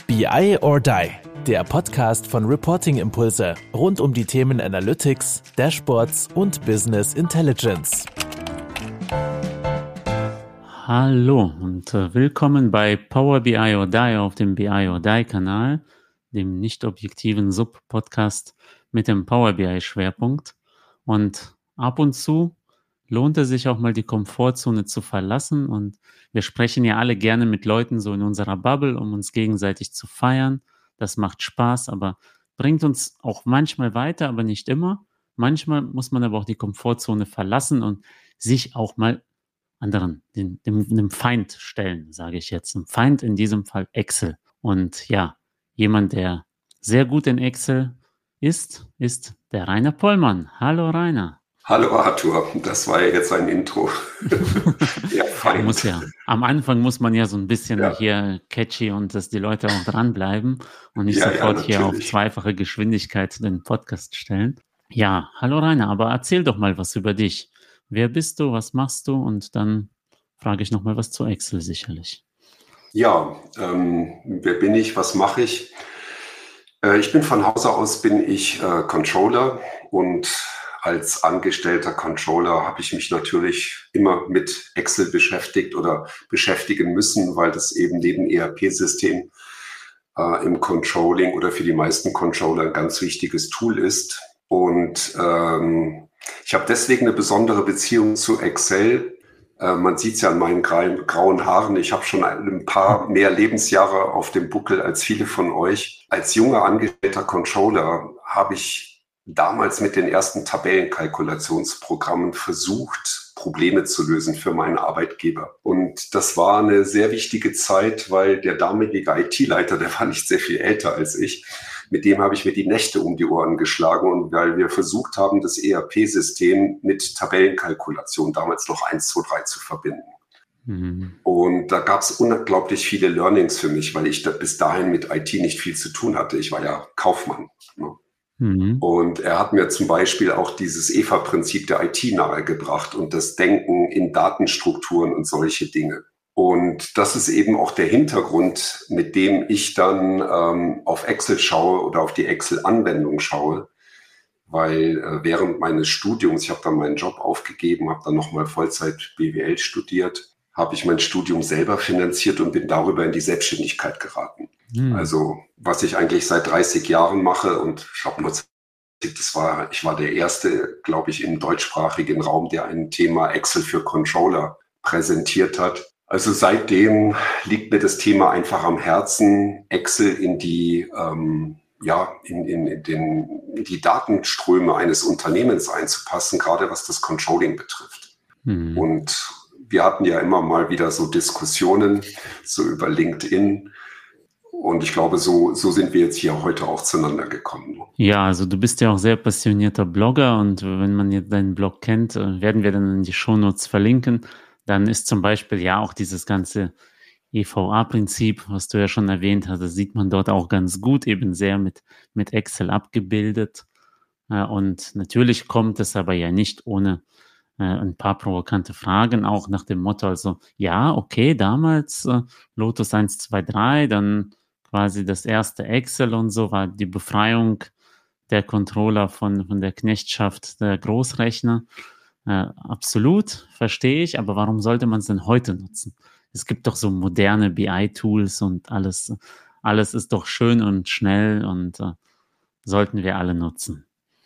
BI or Die, der Podcast von Reporting Impulse rund um die Themen Analytics, Dashboards und Business Intelligence. Hallo und willkommen bei Power BI or Die auf dem BI or Die Kanal, dem nicht objektiven Sub-Podcast mit dem Power BI Schwerpunkt. Und ab und zu lohnt es sich auch mal die Komfortzone zu verlassen, und wir sprechen ja alle gerne mit Leuten so in unserer Bubble, um uns gegenseitig zu feiern. Das macht Spaß, aber bringt uns auch manchmal weiter, aber nicht immer. Manchmal muss man aber auch die Komfortzone verlassen und sich auch mal anderen, dem Feind stellen, sage ich jetzt. Ein Feind, in diesem Fall Excel. Und ja, jemand, der sehr gut in Excel ist der Rainer Pollmann. Hallo Rainer. Hallo Arthur, das war ja jetzt ein Intro. Ja, am Anfang muss man ja so ein bisschen hier catchy und dass die Leute auch dranbleiben und nicht sofort hier auf zweifache Geschwindigkeit den Podcast stellen. Ja, hallo Rainer, aber erzähl doch mal was über dich. Wer bist du, was machst du? Und dann frage ich nochmal was zu Excel sicherlich. Ja, wer bin ich, was mache ich? Ich bin von Hause aus Controller, und als angestellter Controller habe ich mich natürlich immer mit Excel beschäftigt oder beschäftigen müssen, weil das eben neben ERP-System im Controlling oder für die meisten Controller ein ganz wichtiges Tool ist. Und ich habe deswegen eine besondere Beziehung zu Excel. Man sieht es ja an meinen grauen Haaren. Ich habe schon ein paar mehr Lebensjahre auf dem Buckel als viele von euch. Als junger angestellter Controller habe ich damals mit den ersten Tabellenkalkulationsprogrammen versucht, Probleme zu lösen für meinen Arbeitgeber. Und das war eine sehr wichtige Zeit, weil der damalige IT-Leiter, der war nicht sehr viel älter als ich, mit dem habe ich mir die Nächte um die Ohren geschlagen, und weil wir versucht haben, das ERP-System mit Tabellenkalkulation, damals noch 1, 2, 3 zu verbinden. Und da gab es unglaublich viele Learnings für mich, weil ich bis dahin mit IT nicht viel zu tun hatte. Ich war ja Kaufmann. Ne? Und er hat mir zum Beispiel auch dieses EVA-Prinzip der IT nahegebracht und das Denken in Datenstrukturen und solche Dinge. Und das ist eben auch der Hintergrund, mit dem ich dann auf Excel schaue oder auf die Excel-Anwendung schaue, weil während meines Studiums, ich habe dann meinen Job aufgegeben, habe dann nochmal Vollzeit BWL studiert, habe ich mein Studium selber finanziert und bin darüber in die Selbstständigkeit geraten. Also was ich eigentlich seit 30 Jahren mache, und ich glaube, ich war der Erste, glaube ich, im deutschsprachigen Raum, der ein Thema Excel für Controller präsentiert hat. Also seitdem liegt mir das Thema einfach am Herzen, Excel in die Datenströme eines Unternehmens einzupassen, gerade was das Controlling betrifft. Und wir hatten ja immer mal wieder so Diskussionen, so über LinkedIn. Und ich glaube, so sind wir jetzt hier heute auch zueinander gekommen. Ja, also du bist ja auch sehr passionierter Blogger, und wenn man jetzt deinen Blog kennt, werden wir dann in die Shownotes verlinken. Dann ist zum Beispiel ja auch dieses ganze EVA-Prinzip, was du ja schon erwähnt hast, das sieht man dort auch ganz gut, eben sehr mit Excel abgebildet. Und natürlich kommt es aber ja nicht ohne ein paar provokante Fragen, auch nach dem Motto, also ja, okay, damals Lotus 1, 2, 3, dann quasi das erste Excel und so war die Befreiung der Controller von der Knechtschaft der Großrechner. Absolut, verstehe ich, aber warum sollte man es denn heute nutzen? Es gibt doch so moderne BI-Tools und alles ist doch schön und schnell und sollten wir alle nutzen.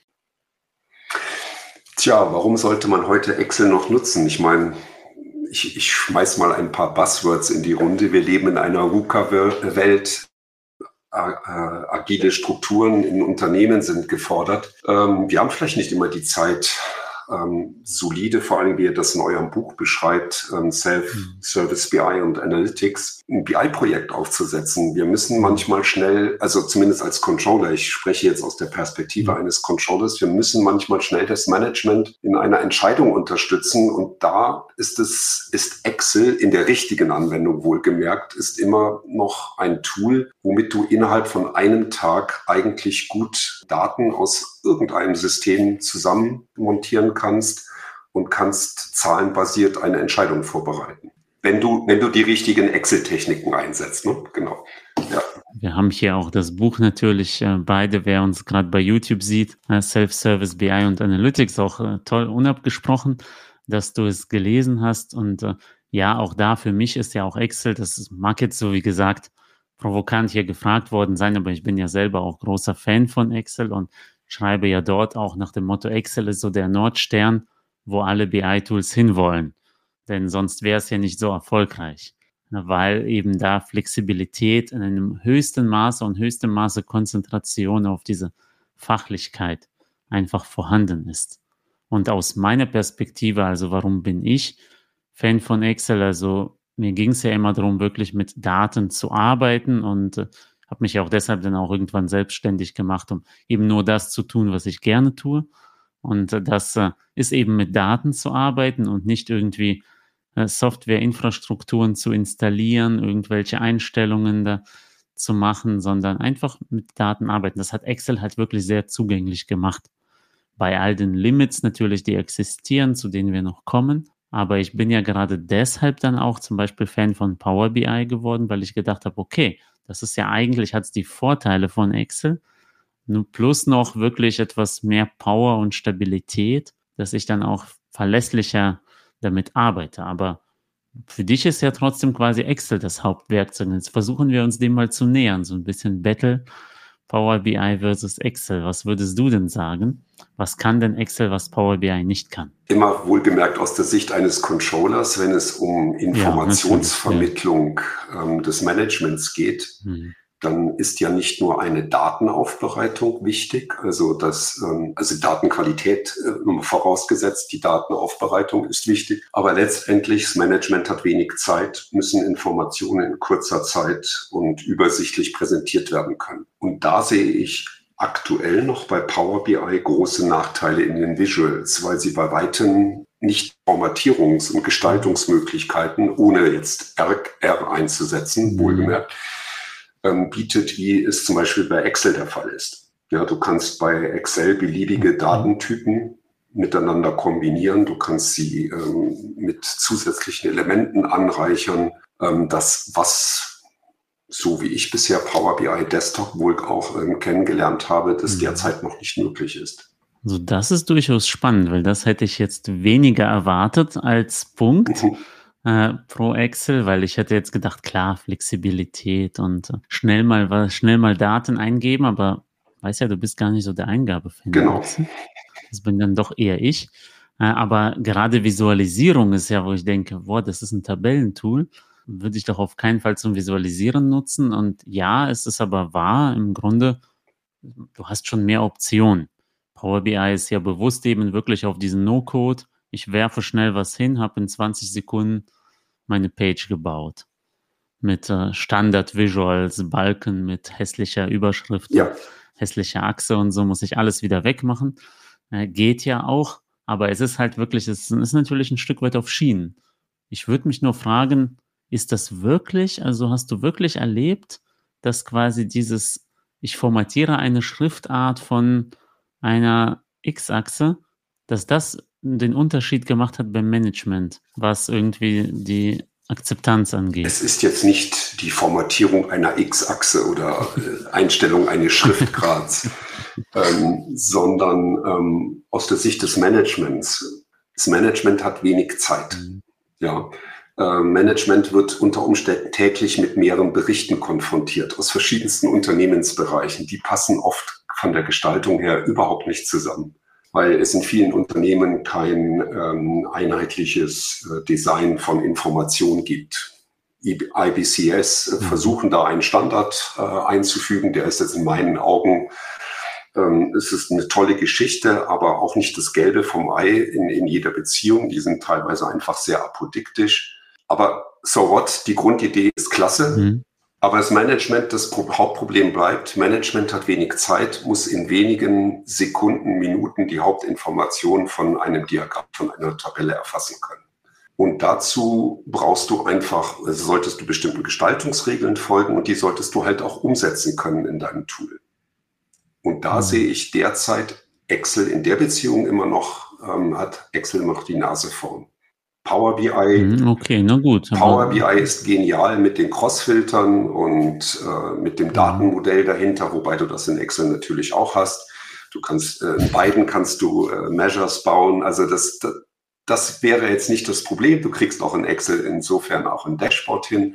Tja, warum sollte man heute Excel noch nutzen? Ich meine, ich schmeiß mal ein paar Buzzwords in die Runde. Wir leben in einer VUCA-Welt. Agile Strukturen in Unternehmen sind gefordert. Wir haben vielleicht nicht immer die Zeit, solide, vor allem wie ihr das in eurem Buch beschreibt, Self-Service BI und Analytics, ein BI-Projekt aufzusetzen. Wir müssen manchmal schnell, also zumindest als Controller, ich spreche jetzt aus der Perspektive eines Controllers, wir müssen manchmal schnell das Management in einer Entscheidung unterstützen, und da ist Excel in der richtigen Anwendung wohlgemerkt, ist immer noch ein Tool, womit du innerhalb von einem Tag eigentlich gut Daten aus irgendeinem System zusammen montieren kannst und kannst zahlenbasiert eine Entscheidung vorbereiten. Wenn du die richtigen Excel-Techniken einsetzt, ne? Genau. Ja. Wir haben hier auch das Buch natürlich, beide, wer uns gerade bei YouTube sieht, Self-Service, BI und Analytics, auch toll unabgesprochen, dass du es gelesen hast. Und ja, auch da für mich ist ja auch Excel, das mag jetzt so wie gesagt provokant hier gefragt worden sein, aber ich bin ja selber auch großer Fan von Excel und schreibe ja dort auch nach dem Motto, Excel ist so der Nordstern, wo alle BI-Tools hinwollen. Denn sonst wäre es ja nicht so erfolgreich, weil eben da Flexibilität in einem höchsten Maße und höchstem Maße Konzentration auf diese Fachlichkeit einfach vorhanden ist. Und aus meiner Perspektive, also warum bin ich Fan von Excel? Also mir ging es ja immer darum, wirklich mit Daten zu arbeiten und habe mich auch deshalb dann auch irgendwann selbstständig gemacht, um eben nur das zu tun, was ich gerne tue. Und das ist eben mit Daten zu arbeiten und nicht irgendwie Softwareinfrastrukturen zu installieren, irgendwelche Einstellungen da zu machen, sondern einfach mit Daten arbeiten. Das hat Excel halt wirklich sehr zugänglich gemacht. Bei all den Limits natürlich, die existieren, zu denen wir noch kommen. Aber ich bin ja gerade deshalb dann auch zum Beispiel Fan von Power BI geworden, weil ich gedacht habe, okay, das ist ja eigentlich, hat es die Vorteile von Excel, nur plus noch wirklich etwas mehr Power und Stabilität, dass ich dann auch verlässlicher damit arbeite. Aber für dich ist ja trotzdem quasi Excel das Hauptwerkzeug. Jetzt versuchen wir uns dem mal zu nähern, so ein bisschen Battle Power BI versus Excel. Was würdest du denn sagen? Was kann denn Excel, was Power BI nicht kann? Immer wohlgemerkt aus der Sicht eines Controllers, wenn es um Informationsvermittlung des Managements geht, dann ist ja nicht nur eine Datenaufbereitung wichtig, also Datenqualität vorausgesetzt, die Datenaufbereitung ist wichtig, aber letztendlich das Management hat wenig Zeit, müssen Informationen in kurzer Zeit und übersichtlich präsentiert werden können. Und da sehe ich aktuell noch bei Power BI große Nachteile in den Visuals, weil sie bei weitem nicht Formatierungs- und Gestaltungsmöglichkeiten, ohne jetzt R einzusetzen, wohlgemerkt, bietet, wie es zum Beispiel bei Excel der Fall ist. Ja, du kannst bei Excel beliebige Datentypen miteinander kombinieren. Du kannst sie mit zusätzlichen Elementen anreichern. Das, was, so wie ich bisher Power BI Desktop wohl auch kennengelernt habe, das derzeit noch nicht möglich ist. Also das ist durchaus spannend, weil das hätte ich jetzt weniger erwartet als Punkt. Pro Excel, weil ich hätte jetzt gedacht, klar, Flexibilität und schnell mal Daten eingeben, aber weiß ja, du bist gar nicht so der Eingabefan. Genau. Das bin dann doch eher ich. Aber gerade Visualisierung ist ja, wo ich denke, boah, das ist ein Tabellentool, würde ich doch auf keinen Fall zum Visualisieren nutzen. Und ja, es ist aber wahr, im Grunde, du hast schon mehr Optionen. Power BI ist ja bewusst eben wirklich auf diesen No-Code. Ich werfe schnell was hin, habe in 20 Sekunden meine Page gebaut. Mit Standard-Visuals, Balken, mit hässlicher Überschrift, hässlicher Achse und so muss ich alles wieder wegmachen. Geht ja auch, aber es ist halt wirklich, es ist natürlich ein Stück weit auf Schienen. Ich würde mich nur fragen, ist das wirklich, also hast du wirklich erlebt, dass quasi dieses, ich formatiere eine Schriftart von einer X-Achse, dass das den Unterschied gemacht hat beim Management, was irgendwie die Akzeptanz angeht? Es ist jetzt nicht die Formatierung einer X-Achse oder Einstellung eines Schriftgrads, sondern aus der Sicht des Managements. Das Management hat wenig Zeit. Ja. Management wird unter Umständen täglich mit mehreren Berichten konfrontiert aus verschiedensten Unternehmensbereichen. Die passen oft von der Gestaltung her überhaupt nicht zusammen, weil es in vielen Unternehmen kein einheitliches Design von Information gibt. IBCS versuchen da einen Standard einzufügen, der ist jetzt in meinen Augen, es ist eine tolle Geschichte, aber auch nicht das Gelbe vom Ei in jeder Beziehung. Die sind teilweise einfach sehr apodiktisch. Aber so what, die Grundidee ist klasse. Aber das Management, das Hauptproblem bleibt, Management hat wenig Zeit, muss in wenigen Sekunden, Minuten die Hauptinformation von einem Diagramm, von einer Tabelle erfassen können. Und dazu brauchst du einfach, also solltest du bestimmten Gestaltungsregeln folgen und die solltest du halt auch umsetzen können in deinem Tool. Und da sehe ich derzeit Excel in der Beziehung immer noch, hat Excel immer noch die Nase vorn. Power BI. Okay, na gut. Power BI ist genial mit den Crossfiltern und mit dem Datenmodell dahinter, wobei du das in Excel natürlich auch hast. Du kannst in beiden kannst du Measures bauen. Also das wäre jetzt nicht das Problem. Du kriegst auch in Excel insofern auch ein Dashboard hin.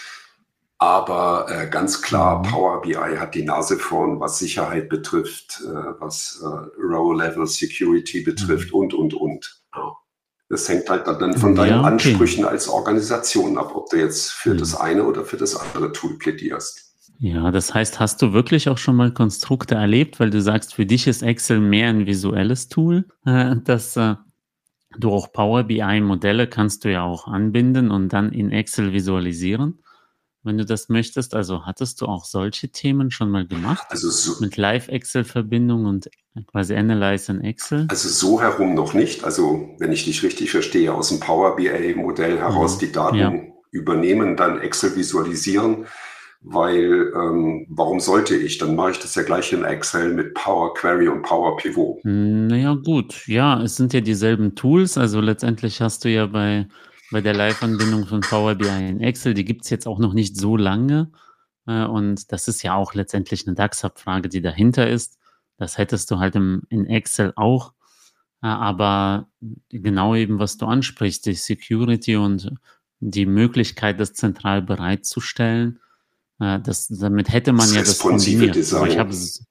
Aber ganz klar, Power BI hat die Nase vorn, was Sicherheit betrifft, was Row-Level Security betrifft und. Ja. Das hängt halt dann von deinen Ansprüchen als Organisation ab, ob du jetzt für das eine oder für das andere Tool plädierst. Ja, das heißt, hast du wirklich auch schon mal Konstrukte erlebt, weil du sagst, für dich ist Excel mehr ein visuelles Tool, dass du auch Power BI-Modelle kannst du ja auch anbinden und dann in Excel visualisieren, wenn du das möchtest. Also hattest du auch solche Themen schon mal gemacht? Also mit Live-Excel-Verbindung und quasi Analyze in Excel? Also so herum noch nicht. Also wenn ich dich richtig verstehe, aus dem Power BI-Modell heraus die Daten übernehmen, dann Excel visualisieren, weil warum sollte ich? Dann mache ich das ja gleich in Excel mit Power Query und Power Pivot. Naja, gut. Ja, es sind ja dieselben Tools. Also letztendlich hast du ja bei der Live-Anbindung von Power BI in Excel, die gibt es jetzt auch noch nicht so lange. Und das ist ja auch letztendlich eine DAX-Abfrage, die dahinter ist. Das hättest du halt in Excel auch. Aber genau eben, was du ansprichst, die Security und die Möglichkeit, das zentral bereitzustellen, damit hätte man ja das kombiniert. Aber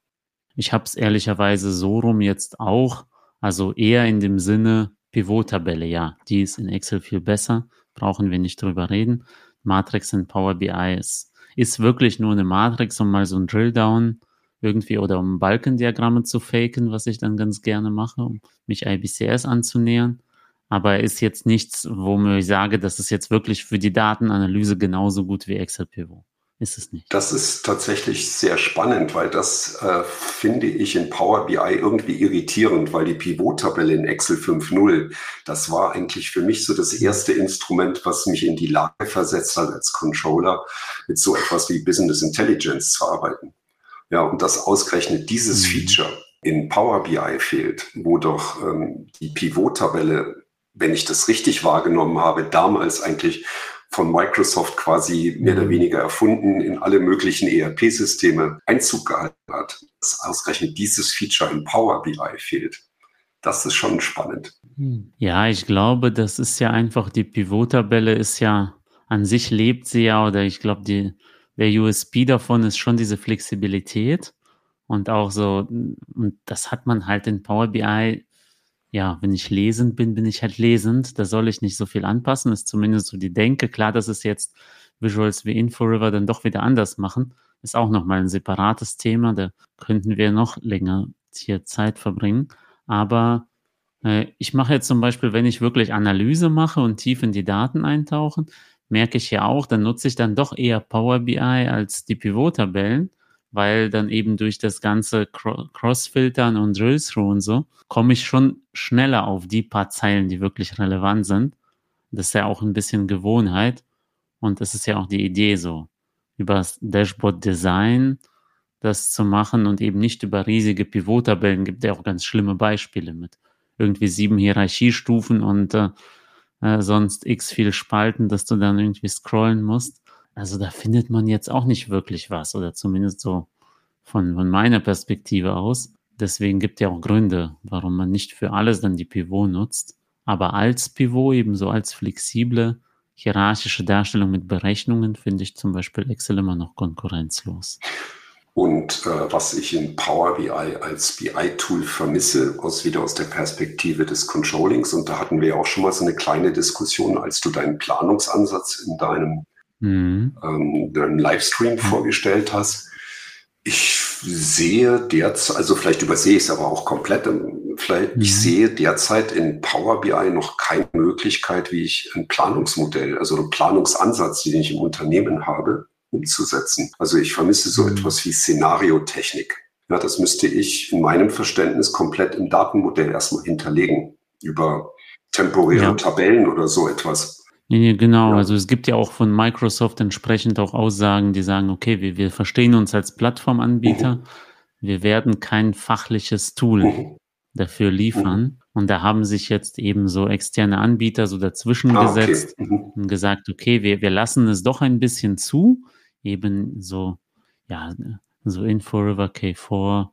ich habe es ehrlicherweise so rum jetzt auch, also eher in dem Sinne Pivot-Tabelle, ja, die ist in Excel viel besser, brauchen wir nicht drüber reden. Matrix in Power BI ist wirklich nur eine Matrix, um mal so ein Drilldown irgendwie oder um Balkendiagramme zu faken, was ich dann ganz gerne mache, um mich IBCS anzunähern. Aber ist jetzt nichts, wo ich sage, das ist jetzt wirklich für die Datenanalyse genauso gut wie Excel Pivot. Ist es nicht. Das ist tatsächlich sehr spannend, weil das finde ich in Power BI irgendwie irritierend, weil die Pivot-Tabelle in Excel 5.0, das war eigentlich für mich so das erste Instrument, was mich in die Lage versetzt hat, als Controller mit so etwas wie Business Intelligence zu arbeiten. Ja, und dass ausgerechnet dieses Feature in Power BI fehlt, wo doch die Pivot-Tabelle, wenn ich das richtig wahrgenommen habe, damals eigentlich von Microsoft quasi mehr oder weniger erfunden, in alle möglichen ERP-Systeme Einzug gehalten hat, dass ausgerechnet dieses Feature in Power BI fehlt. Das ist schon spannend. Ja, ich glaube, das ist ja einfach, die Pivot-Tabelle ist ja, an sich lebt sie ja, oder ich glaube, der USP davon ist schon diese Flexibilität und auch so, und das hat man halt in Power BI. Ja, wenn ich lesend bin ich halt lesend. Da soll ich nicht so viel anpassen. Ist zumindest so die Denke. Klar, dass es jetzt Visuals wie InfoRiver dann doch wieder anders machen. Ist auch nochmal ein separates Thema. Da könnten wir noch länger hier Zeit verbringen. Aber ich mache jetzt zum Beispiel, wenn ich wirklich Analyse mache und tief in die Daten eintauchen, merke ich ja auch, dann nutze ich dann doch eher Power BI als die Pivot-Tabellen, weil dann eben durch das ganze Cross-Filtern und Drill-Through und so, komme ich schon schneller auf die paar Zeilen, die wirklich relevant sind. Das ist ja auch ein bisschen Gewohnheit und das ist ja auch die Idee so, über das Dashboard-Design das zu machen und eben nicht über riesige Pivot-Tabellen. Gibt ja auch ganz schlimme Beispiele mit irgendwie 7 Hierarchiestufen und sonst x viel Spalten, dass du dann irgendwie scrollen musst. Also da findet man jetzt auch nicht wirklich was, oder zumindest so von meiner Perspektive aus. Deswegen gibt es ja auch Gründe, warum man nicht für alles dann die Pivot nutzt. Aber als Pivot, eben so als flexible, hierarchische Darstellung mit Berechnungen, finde ich zum Beispiel Excel immer noch konkurrenzlos. Und was ich in Power BI als BI-Tool vermisse, wieder aus der Perspektive des Controllings, und da hatten wir ja auch schon mal so eine kleine Diskussion, als du deinen Planungsansatz in deinem Livestream vorgestellt hast. Ich sehe derzeit, also vielleicht übersehe ich es aber auch komplett, ich sehe derzeit in Power BI noch keine Möglichkeit, wie ich ein Planungsmodell, also einen Planungsansatz, den ich im Unternehmen habe, umzusetzen. Also ich vermisse so etwas wie Szenariotechnik. Ja, das müsste ich in meinem Verständnis komplett im Datenmodell erstmal hinterlegen, über temporäre Tabellen oder so etwas. Ja, genau, also es gibt ja auch von Microsoft entsprechend auch Aussagen, die sagen, okay, wir verstehen uns als Plattformanbieter, wir werden kein fachliches Tool dafür liefern. Und da haben sich jetzt eben so externe Anbieter so dazwischen gesetzt und gesagt, okay, wir lassen es doch ein bisschen zu, eben so, ja, so InfoRiver, K4,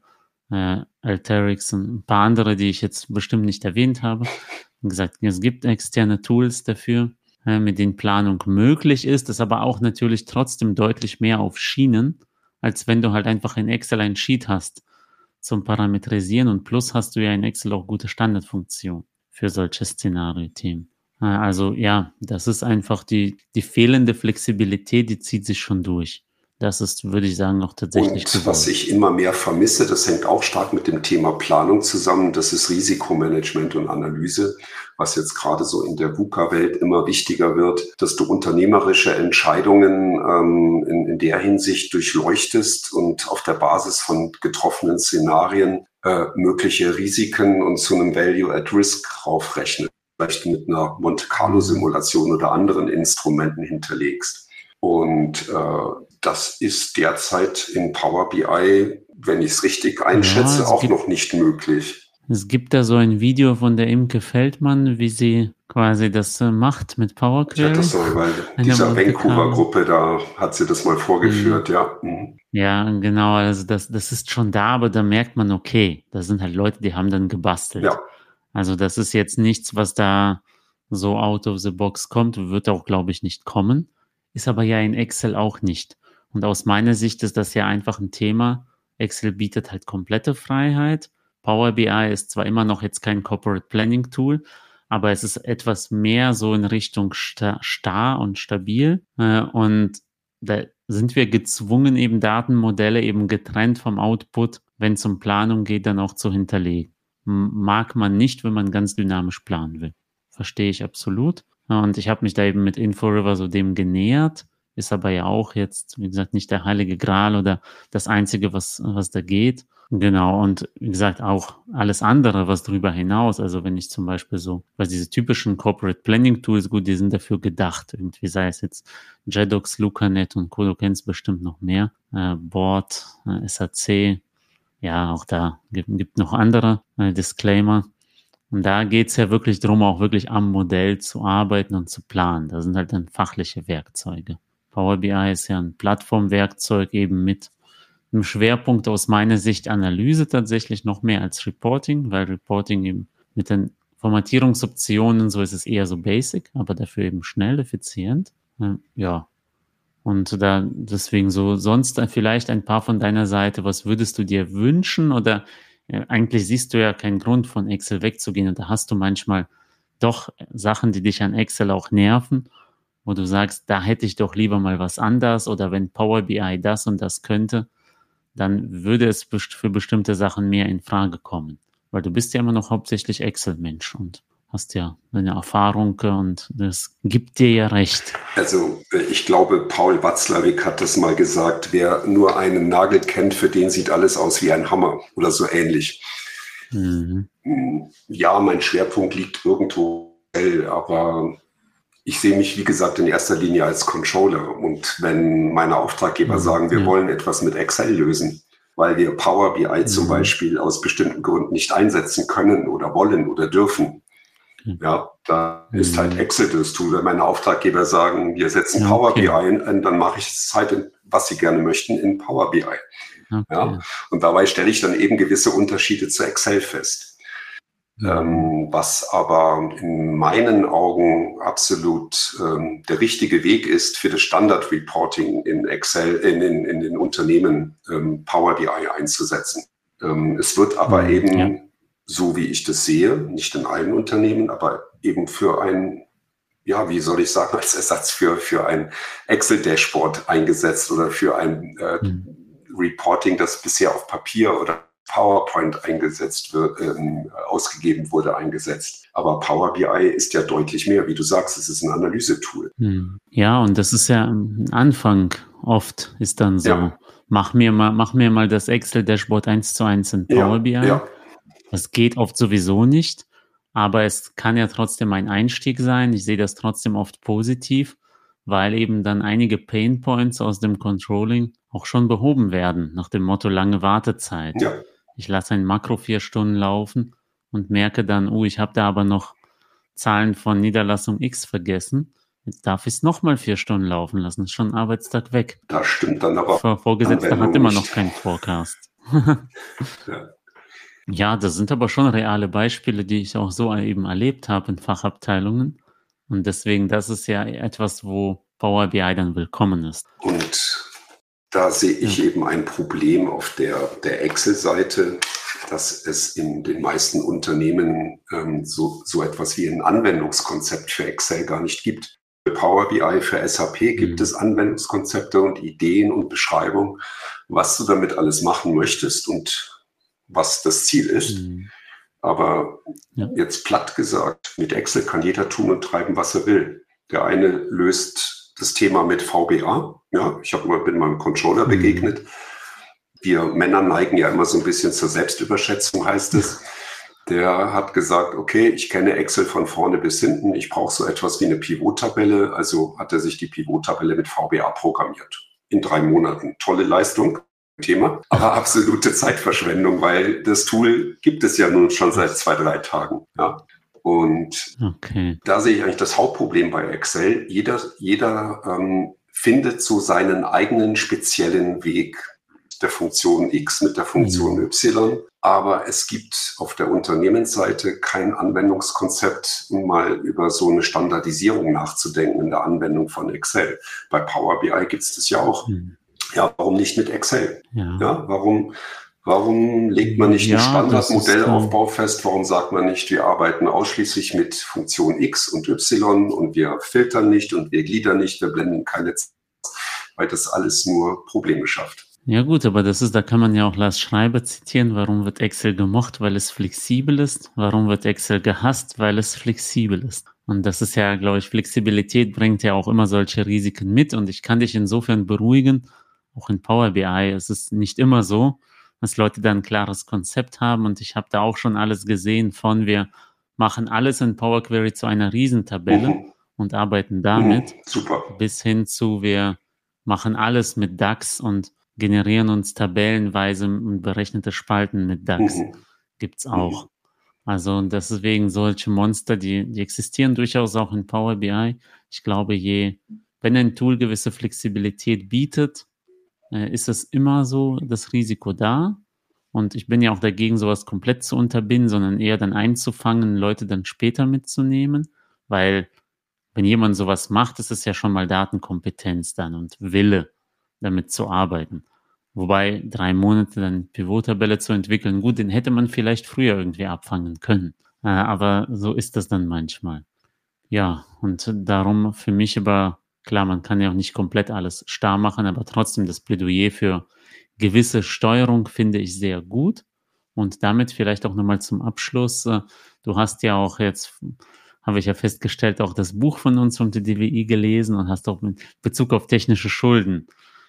Alteryx und ein paar andere, die ich jetzt bestimmt nicht erwähnt habe. Und gesagt, es gibt externe Tools dafür, mit denen Planung möglich ist, das aber auch natürlich trotzdem deutlich mehr auf Schienen, als wenn du halt einfach in Excel ein Sheet hast zum Parametrisieren und plus hast du ja in Excel auch gute Standardfunktionen für solche Szenario-Themen. Also ja, das ist einfach die fehlende Flexibilität, die zieht sich schon durch. Das ist, würde ich sagen, auch tatsächlich gewollt. Was ich immer mehr vermisse, das hängt auch stark mit dem Thema Planung zusammen, das ist Risikomanagement und Analyse, was jetzt gerade so in der VUCA-Welt immer wichtiger wird, dass du unternehmerische Entscheidungen in der Hinsicht durchleuchtest und auf der Basis von getroffenen Szenarien mögliche Risiken und zu einem Value at Risk raufrechnest, vielleicht mit einer Monte-Carlo-Simulation oder anderen Instrumenten hinterlegst. Und das ist derzeit in Power BI, wenn ich es richtig einschätze, auch noch nicht möglich. Es gibt da so ein Video von der Imke Feldmann, wie sie quasi das macht mit Power Query. Ja, das war bei dieser Vancouver-Gruppe, da hat sie das mal vorgeführt, ja. Ja, genau, also das ist schon da, aber da merkt man, okay, da sind halt Leute, die haben dann gebastelt. Ja. Also das ist jetzt nichts, was da so out of the box kommt, wird auch, glaube ich, nicht kommen. Ist aber ja in Excel auch nicht. Und aus meiner Sicht ist das ja einfach ein Thema. Excel bietet halt komplette Freiheit. Power BI ist zwar immer noch jetzt kein Corporate Planning Tool, aber es ist etwas mehr so in Richtung starr und stabil. Und da sind wir gezwungen, eben Datenmodelle eben getrennt vom Output, wenn es um Planung geht, dann auch zu hinterlegen. Mag man nicht, wenn man ganz dynamisch planen will. Verstehe ich absolut. Und ich habe mich da eben mit InfoRiver so dem genähert, ist aber ja auch jetzt, wie gesagt, nicht der heilige Gral oder das Einzige, was da geht. Genau, und wie gesagt, auch alles andere, was darüber hinaus, also wenn ich zum Beispiel so, weil diese typischen Corporate Planning Tools, gut, die sind dafür gedacht, irgendwie sei es jetzt Jedox, LucaNet und Co., du kennst bestimmt noch mehr, Board, SAC, ja, auch da gibt noch andere Disclaimer. Und da geht's ja wirklich darum, auch wirklich am Modell zu arbeiten und zu planen. Da sind halt dann fachliche Werkzeuge. Power BI ist ja ein Plattformwerkzeug eben mit einem Schwerpunkt aus meiner Sicht Analyse tatsächlich noch mehr als Reporting, weil Reporting eben mit den Formatierungsoptionen, so ist es eher so basic, aber dafür eben schnell, effizient. Ja. Und da deswegen so sonst vielleicht ein paar von deiner Seite, was würdest du dir wünschen oder eigentlich siehst du ja keinen Grund, von Excel wegzugehen. Und da hast du manchmal doch Sachen, die dich an Excel auch nerven, wo du sagst, da hätte ich doch lieber mal was anderes. Oder wenn Power BI das und das könnte, dann würde es für bestimmte Sachen mehr in Frage kommen. Weil du bist ja immer noch hauptsächlich Excel-Mensch und hast ja eine Erfahrung und das gibt dir ja recht. Also ich glaube, Paul Watzlawick hat das mal gesagt, wer nur einen Nagel kennt, für den sieht alles aus wie ein Hammer oder so ähnlich. Ja, mein Schwerpunkt liegt irgendwo, aber ich sehe mich, wie gesagt, in erster Linie als Controller. Und wenn meine Auftraggeber sagen, wir wollen etwas mit Excel lösen, weil wir Power BI zum Beispiel aus bestimmten Gründen nicht einsetzen können oder wollen oder dürfen, ja, da ist halt Excel das Tool. Wenn meine Auftraggeber sagen, wir setzen Power BI ein, dann mache ich es halt, was sie gerne möchten, in Power BI. Okay. Ja, und dabei stelle ich dann eben gewisse Unterschiede zu Excel fest. Was aber in meinen Augen absolut der richtige Weg ist für das Standard-Reporting in Excel, in den Unternehmen Power BI einzusetzen. Es wird aber eben, so wie ich das sehe, nicht in allen Unternehmen, aber eben für ein, ja, wie soll ich sagen, als Ersatz für ein Excel-Dashboard eingesetzt oder für ein Reporting, das bisher auf Papier oder PowerPoint eingesetzt wird, ausgegeben wurde, eingesetzt. Aber Power BI ist ja deutlich mehr, wie du sagst, es ist ein Analysetool. Ja, und das ist ja ein Anfang oft, ist dann so, ja. Mach mir mal das Excel-Dashboard 1:1 in Power BI. Ja. Das geht oft sowieso nicht, aber es kann ja trotzdem ein Einstieg sein. Ich sehe das trotzdem oft positiv, weil eben dann einige Painpoints aus dem Controlling auch schon behoben werden, nach dem Motto lange Wartezeit. Ja. Ich lasse ein Makro 4 Stunden laufen und merke dann, ich habe da aber noch Zahlen von Niederlassung X vergessen. Jetzt darf ich es nochmal 4 Stunden laufen lassen. Ist schon ein Arbeitstag weg. Da stimmt dann aber Vorgesetzter hat Anwendung immer nicht. noch keinen Forecast. Ja. Ja, das sind aber schon reale Beispiele, die ich auch so eben erlebt habe in Fachabteilungen. Und deswegen, das ist ja etwas, wo Power BI dann willkommen ist. Und da sehe ich eben ein Problem auf der Excel-Seite, dass es in den meisten Unternehmen so etwas wie ein Anwendungskonzept für Excel gar nicht gibt. Für Power BI, für SAP gibt es Anwendungskonzepte und Ideen und Beschreibungen, was du damit alles machen möchtest und was das Ziel ist. Aber jetzt platt gesagt, mit Excel kann jeder tun und treiben, was er will. Der eine löst das Thema mit VBA. Ja, bin mal einem Controller begegnet. Wir Männer neigen ja immer so ein bisschen zur Selbstüberschätzung, heißt es. Der hat gesagt, okay, ich kenne Excel von vorne bis hinten. Ich brauche so etwas wie eine Pivot-Tabelle. Also hat er sich die Pivot-Tabelle mit VBA programmiert. In 3 Monaten. Tolle Leistung. Thema, aber absolute Zeitverschwendung, weil das Tool gibt es ja nun schon seit 2-3 Tagen. Ja. Und da sehe ich eigentlich das Hauptproblem bei Excel. Jeder findet so seinen eigenen speziellen Weg der Funktion X mit der Funktion Y, aber es gibt auf der Unternehmensseite kein Anwendungskonzept, um mal über so eine Standardisierung nachzudenken in der Anwendung von Excel. Bei Power BI gibt es das ja auch. Ja, warum nicht mit Excel? Ja, warum legt man nicht einen Standardmodellaufbau fest? Warum sagt man nicht, wir arbeiten ausschließlich mit Funktion X und Y und wir filtern nicht und wir gliedern nicht, wir blenden keine Zahlen, weil das alles nur Probleme schafft. Ja gut, aber da kann man ja auch Lars Schreiber zitieren. Warum wird Excel gemocht? Weil es flexibel ist. Warum wird Excel gehasst? Weil es flexibel ist. Und das ist ja, glaube ich, Flexibilität bringt ja auch immer solche Risiken mit. Und ich kann dich insofern beruhigen, auch in Power BI ist es nicht immer so, dass Leute da ein klares Konzept haben. Und ich habe da auch schon alles gesehen wir machen alles in Power Query zu einer Riesentabelle und arbeiten damit. Super. Bis hin zu, wir machen alles mit DAX und generieren uns tabellenweise und berechnete Spalten mit DAX. Gibt's auch. Also deswegen solche Monster, die existieren durchaus auch in Power BI. Ich glaube, wenn ein Tool gewisse Flexibilität bietet, ist es immer so das Risiko da. Und ich bin ja auch dagegen, sowas komplett zu unterbinden, sondern eher dann einzufangen, Leute dann später mitzunehmen, weil wenn jemand sowas macht, ist es ja schon mal Datenkompetenz dann und Wille, damit zu arbeiten. Wobei 3 Monate dann Pivot-Tabelle zu entwickeln, gut, den hätte man vielleicht früher irgendwie abfangen können. Aber so ist das dann manchmal. Ja, und darum für mich aber, klar, man kann ja auch nicht komplett alles starr machen, aber trotzdem das Plädoyer für gewisse Steuerung finde ich sehr gut. Und damit vielleicht auch nochmal zum Abschluss. Du hast ja auch jetzt, habe ich ja festgestellt, auch das Buch von uns vom DWI gelesen und hast auch mit Bezug auf technische Schulden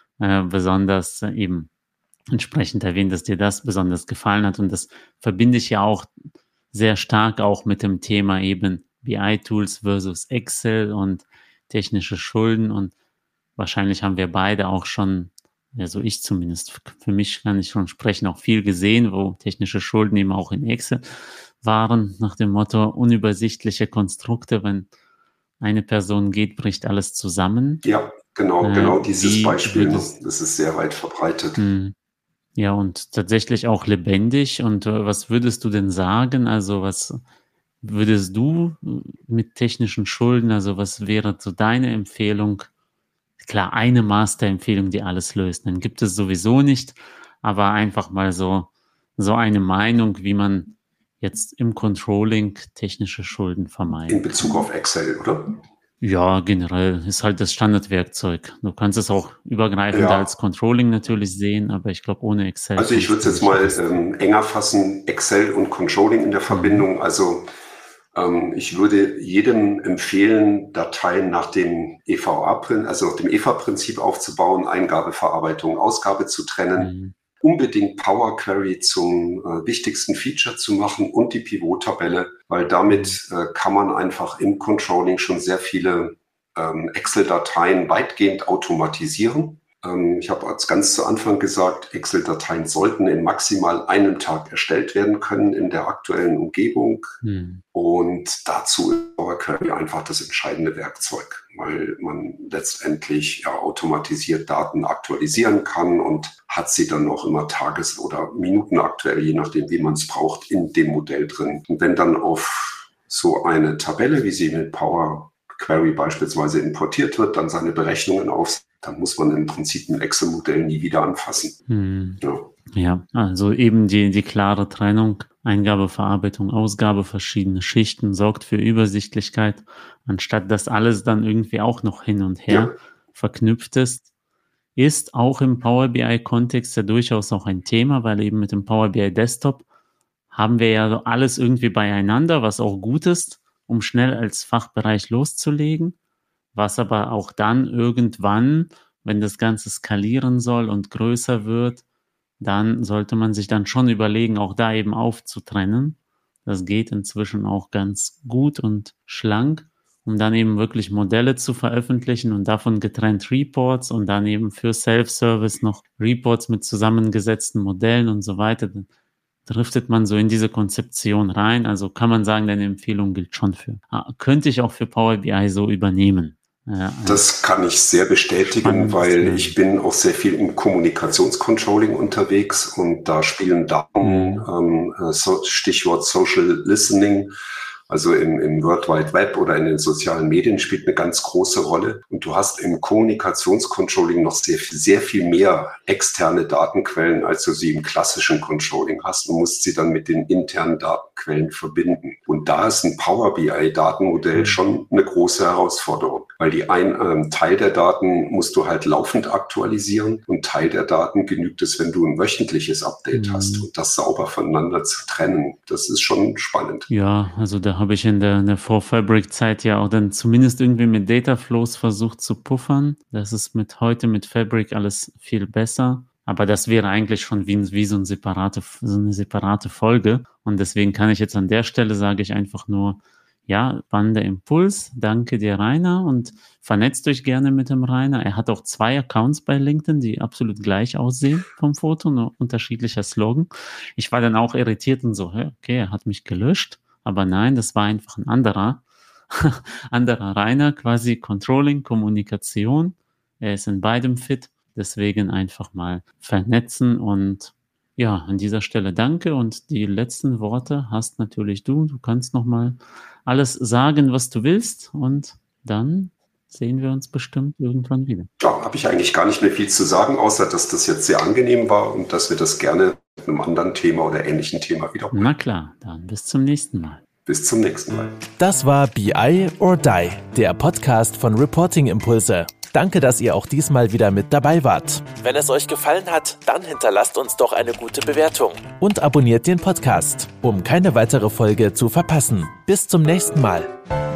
besonders eben entsprechend erwähnt, dass dir das besonders gefallen hat. Und das verbinde ich ja auch sehr stark auch mit dem Thema eben BI-Tools versus Excel und technische Schulden. Und wahrscheinlich haben wir beide auch schon, also ich zumindest, für mich kann ich schon sprechen, auch viel gesehen, wo technische Schulden eben auch in Excel waren, nach dem Motto unübersichtliche Konstrukte, wenn eine Person geht, bricht alles zusammen. Ja, genau dieses Beispiel, das ist sehr weit verbreitet. Ja, und tatsächlich auch lebendig. Und was würdest du denn sagen? Also was würdest du mit technischen Schulden, also was wäre so deine Empfehlung? Klar, eine Masterempfehlung, die alles löst. Dann gibt es sowieso nicht, aber einfach mal so eine Meinung, wie man jetzt im Controlling technische Schulden vermeidet. In Bezug auf Excel, oder? Ja, generell ist halt das Standardwerkzeug. Du kannst es auch übergreifend als Controlling natürlich sehen, aber ich glaube ohne Excel. Also ich würde es jetzt mal enger fassen, Excel und Controlling in der Verbindung. Also ich würde jedem empfehlen, Dateien nach dem EVA-Prinzip, also nach dem EVA-Prinzip aufzubauen, Eingabe, Verarbeitung, Ausgabe zu trennen. Unbedingt Power Query zum wichtigsten Feature zu machen und die Pivot-Tabelle, weil damit kann man einfach im Controlling schon sehr viele Excel-Dateien weitgehend automatisieren. Ich habe als ganz zu Anfang gesagt, Excel-Dateien sollten in maximal einem Tag erstellt werden können in der aktuellen Umgebung. Und dazu ist Power Query einfach das entscheidende Werkzeug, weil man letztendlich automatisiert Daten aktualisieren kann und hat sie dann noch immer tages- oder minutenaktuell, je nachdem, wie man es braucht, in dem Modell drin. Und wenn dann auf so eine Tabelle, wie sie mit Power Query beispielsweise importiert wird, dann seine Berechnungen aufsetzt, dann muss man im Prinzip ein Excel-Modell nie wieder anfassen. Ja, also eben die klare Trennung, Eingabe, Verarbeitung, Ausgabe, verschiedene Schichten sorgt für Übersichtlichkeit, anstatt dass alles dann irgendwie auch noch hin und her verknüpft ist auch im Power BI-Kontext ja durchaus auch ein Thema, weil eben mit dem Power BI Desktop haben wir ja alles irgendwie beieinander, was auch gut ist, um schnell als Fachbereich loszulegen, was aber auch dann irgendwann, wenn das Ganze skalieren soll und größer wird, dann sollte man sich dann schon überlegen, auch da eben aufzutrennen. Das geht inzwischen auch ganz gut und schlank, um dann eben wirklich Modelle zu veröffentlichen und davon getrennt Reports und dann eben für Self-Service noch Reports mit zusammengesetzten Modellen und so weiter. Dann driftet man so in diese Konzeption rein. Also kann man sagen, deine Empfehlung gilt schon für. Könnte ich auch für Power BI so übernehmen. Das kann ich sehr bestätigen, weil ich bin auch sehr viel im Kommunikationscontrolling unterwegs und da spielen Daten, Stichwort Social Listening, also im World Wide Web oder in den sozialen Medien spielt eine ganz große Rolle. Und du hast im Kommunikationscontrolling noch sehr viel mehr externe Datenquellen, als du sie im klassischen Controlling hast. Du musst sie dann mit den internen Datenquellen verbinden. Und da ist ein Power BI-Datenmodell schon eine große Herausforderung, weil Teil der Daten musst du halt laufend aktualisieren und Teil der Daten genügt es, wenn du ein wöchentliches Update hast. Und das sauber voneinander zu trennen, das ist schon spannend. Ja, also da habe ich in der Vor-Fabric-Zeit ja auch dann zumindest irgendwie mit Dataflows versucht zu puffern. Das ist heute mit Fabric alles viel besser. Aber das wäre eigentlich schon wie so eine separate Folge. Und deswegen kann ich jetzt an der Stelle, sage ich einfach nur, ja, spannender Impuls. Danke dir, Rainer. Und vernetzt euch gerne mit dem Rainer. Er hat auch 2 Accounts bei LinkedIn, die absolut gleich aussehen vom Foto, nur unterschiedlicher Slogan. Ich war dann auch irritiert und so, okay, er hat mich gelöscht. Aber nein, das war einfach ein anderer Rainer, quasi Controlling, Kommunikation. Er ist in beidem fit, deswegen einfach mal vernetzen und ja, an dieser Stelle danke und die letzten Worte hast natürlich du. Du kannst nochmal alles sagen, was du willst und dann sehen wir uns bestimmt irgendwann wieder. Ja, habe ich eigentlich gar nicht mehr viel zu sagen, außer dass das jetzt sehr angenehm war und dass wir das gerne mit einem anderen Thema oder ähnlichen Thema wiederholen. Na klar, dann bis zum nächsten Mal. Bis zum nächsten Mal. Das war BI or Die, der Podcast von Reporting Impulse. Danke, dass ihr auch diesmal wieder mit dabei wart. Wenn es euch gefallen hat, dann hinterlasst uns doch eine gute Bewertung und abonniert den Podcast, um keine weitere Folge zu verpassen. Bis zum nächsten Mal.